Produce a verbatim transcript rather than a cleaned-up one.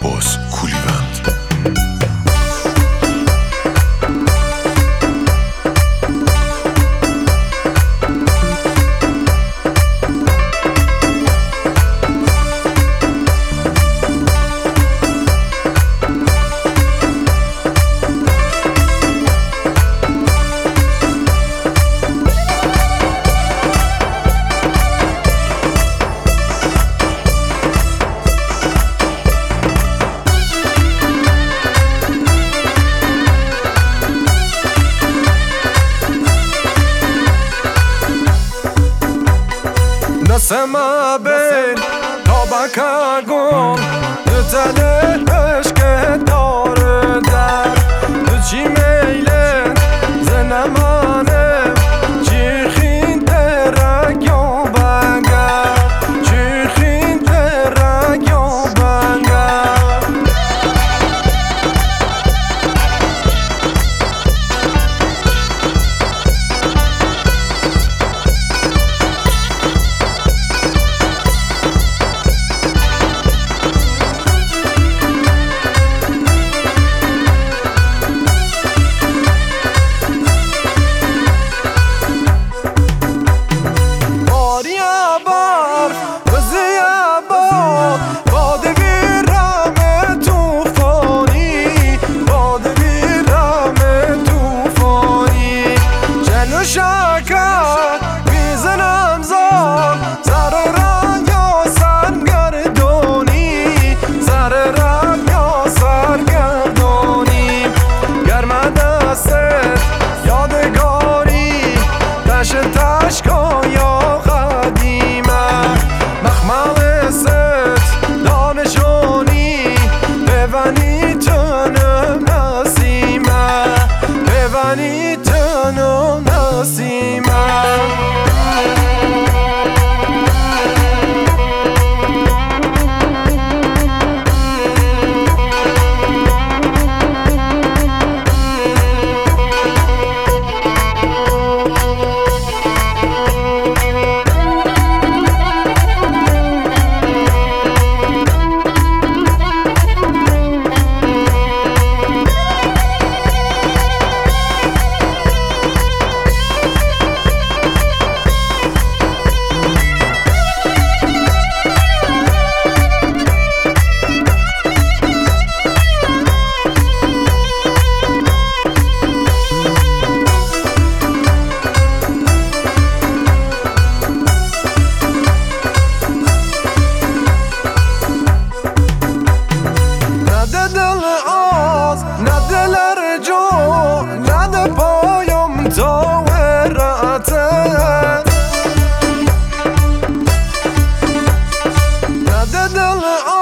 عباس کولیوند. نسمه بین تابکه گم دل عشق داره در چی میله زنمانه چی خین درک یا بنگر چی خین درک یا بنگر شکر میزنم زار سر رنگ یا سرگردانی سر رنگ یا سرگردانی گرم دستت یادگاری دشت تشکا یا قدیمه مخمل ست دانشانی ببنی تنم نسیمه ببنی تنم نسیمه دل